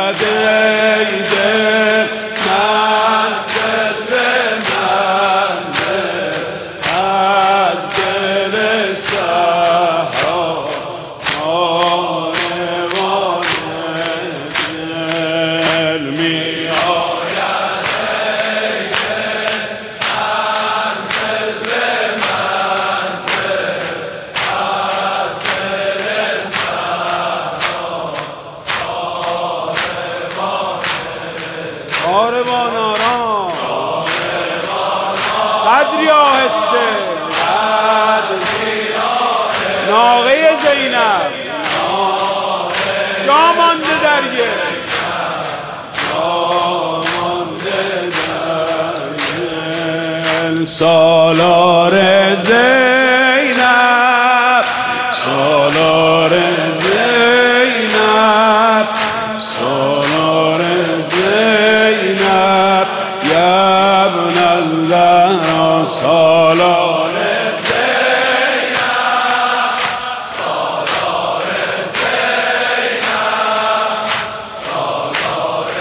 آید ای دل منزل به منزل از دل صحرا کاروان دل می آید ای دل منزل به منزل از دل صحرا کاروان آرام قدری آهسته ناقه زینب جا مانده در گل سالار زینب سالار زینب سالار زینب یا ابن الزهرا سالار زینب سالار زینب سالار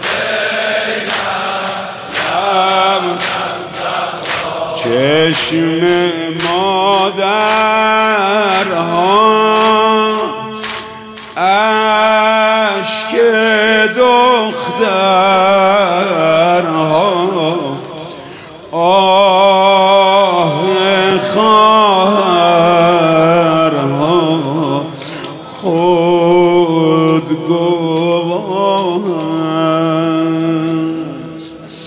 زینب یا ابن الزهرا چشم مادرها اشک دخترها آه خواهرها خود گواه است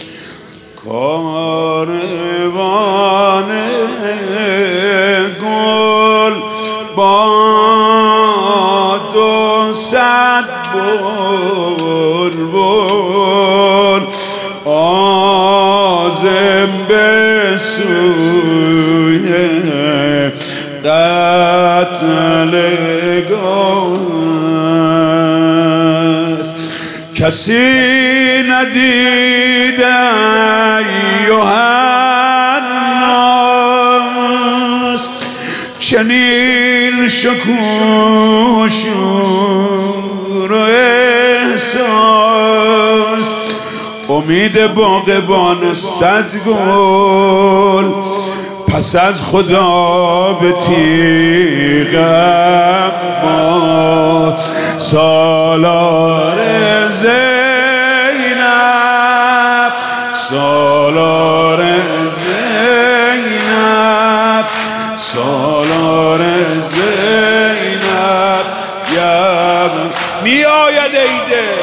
کاروان گل با 200 بلبل عازم به سوی قتلگاه است کسی ندیده ایها الناس چنین شکوه شور و احساس امید باغبان 100 گل پس از خدا به تیغ ما سالار زینب سالار زینب سالار زینب یا می آید ای دل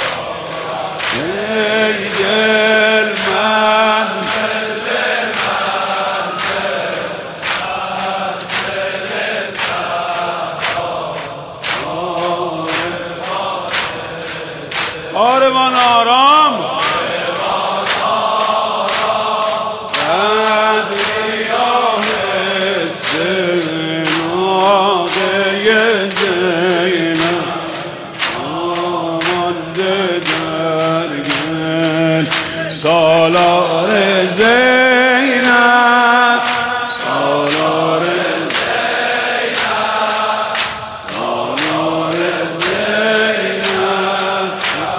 منزل به منزل از دل صحرا کاروان آرام قدری آهسته ناقه زینب مانده در گل سالار زینب سالار زینب سالار زینب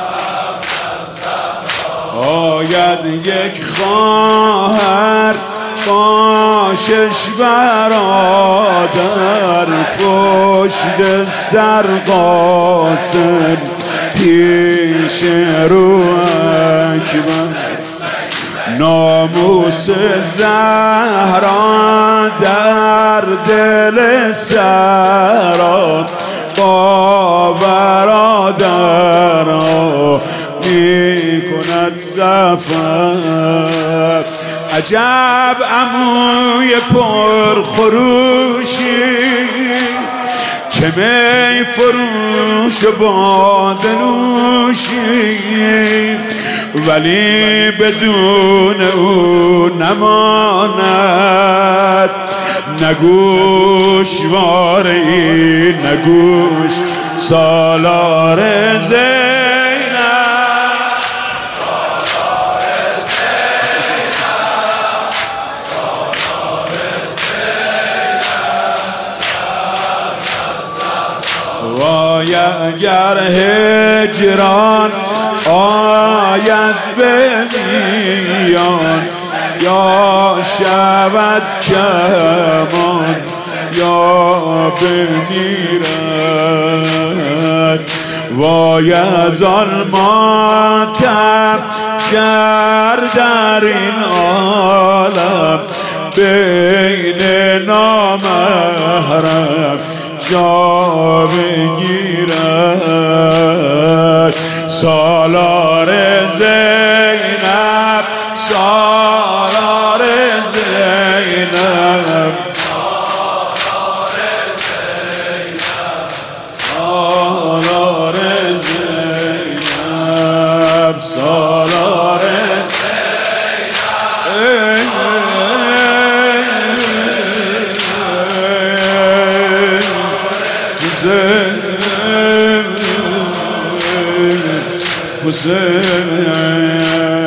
آید یک خواهر با 6 برادر پشت سر قاسم پیش رو اکبر ناموس زهرا در دل سرا با برادرها می کند سفر عجب عموی پرخروشی که می فروش و باده نوشی ولی بدون او نماند نگوشواری نگوش سالار زینب سالار زینب سالار زینب واید اگر هجران آید به میان، یا شود کمان یا بمیرد. وای از آن ماتم گر در این عالم بین نامحرم جا بگیرد. سالار زینب، سالار زینب، سالار زینب، سالار زینب، حسین